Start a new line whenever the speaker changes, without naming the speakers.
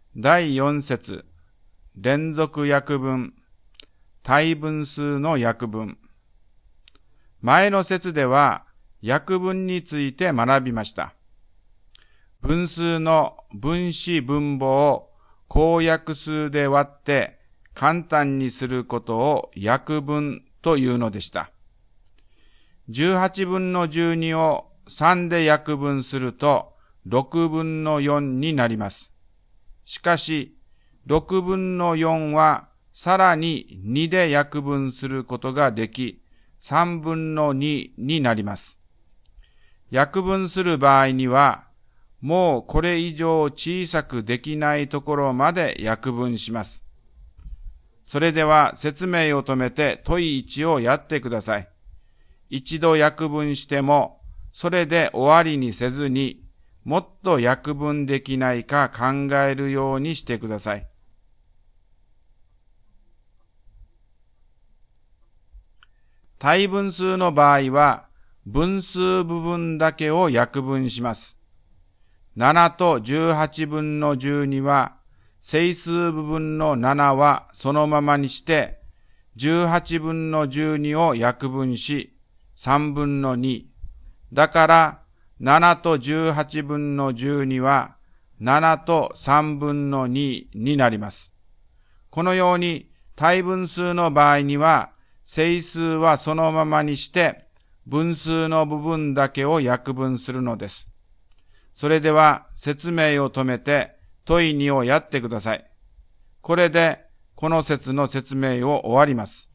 第4節、連続訳文、対分数の訳文。前の節では訳文について学びました。分数の分子分母を公約数で割って簡単にすることを訳分というのでした。18分の12を3で約分すると6分の4になります。しかし、6分の4はさらに2で約分することができ、3分の2になります。約分する場合には、もうこれ以上小さくできないところまで約分します。それでは説明を止めて問1をやってください。一度約分しても、それで終わりにせずに、もっと約分できないか考えるようにしてください。対分数の場合は、分数部分だけを約分します。7と18分の12は、整数部分の7はそのままにして、18分の12を約分し、3分の2。だから、7と18分の12は、7と3分の2になります。このように、対分数の場合には、整数はそのままにして、分数の部分だけを約分するのです。それでは、説明を止めて、問2をやってください。これで、この節の説明を終わります。